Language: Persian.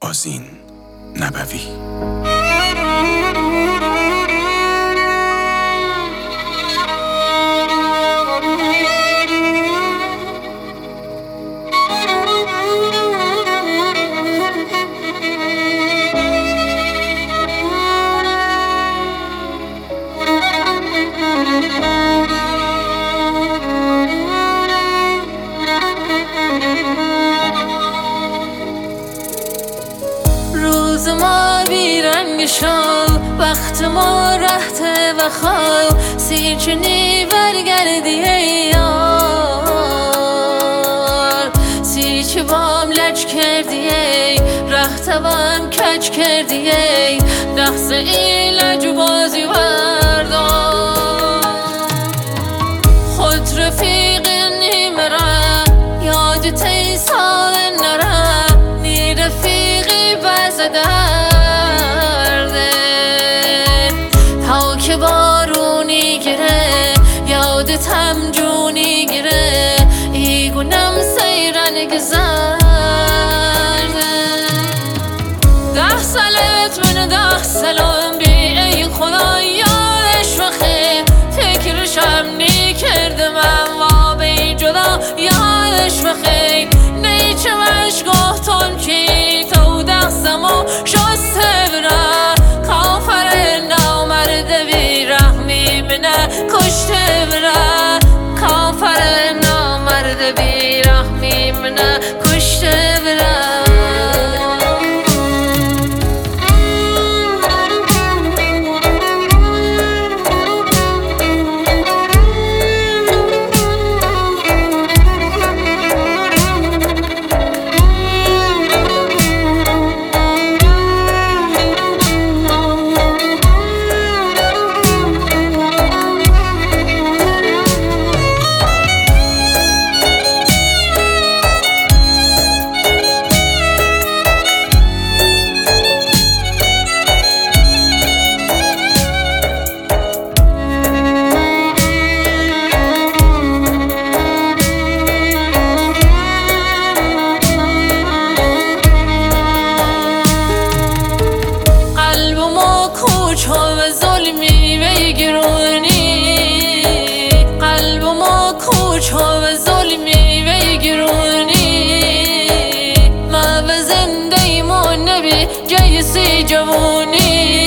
آذین نبوی. روز ما بیرنگ شد، وقت ما رفته و خواب سیرچنی برگردی ای یار. سیرچه بام لج کردی ای، رختبام کج کردی ای، دخص ایلج بازی بردار. خود رفیق نیمره یاد تی سال نره، نی رفیقی بس درده. تا که بارونی گره یادتم جونی گره، ایگونم سیرن گذرده. 10 سالت من 10 سالم بی ای خدا یادش وخه، فکرشم نی کرده من و بی جدا یادش وخه. نیچه مش گفتم کی تو دستمو شسته بره، کافر نامرد بی رحمی منه کشته بره، کافر نامرد بی رحمی منه کشته بره. ظلمی بگیرونی قلب ما کوچو و ظلمی بگیرونی، ما به زنده ایمون نبی جیسی جوونی.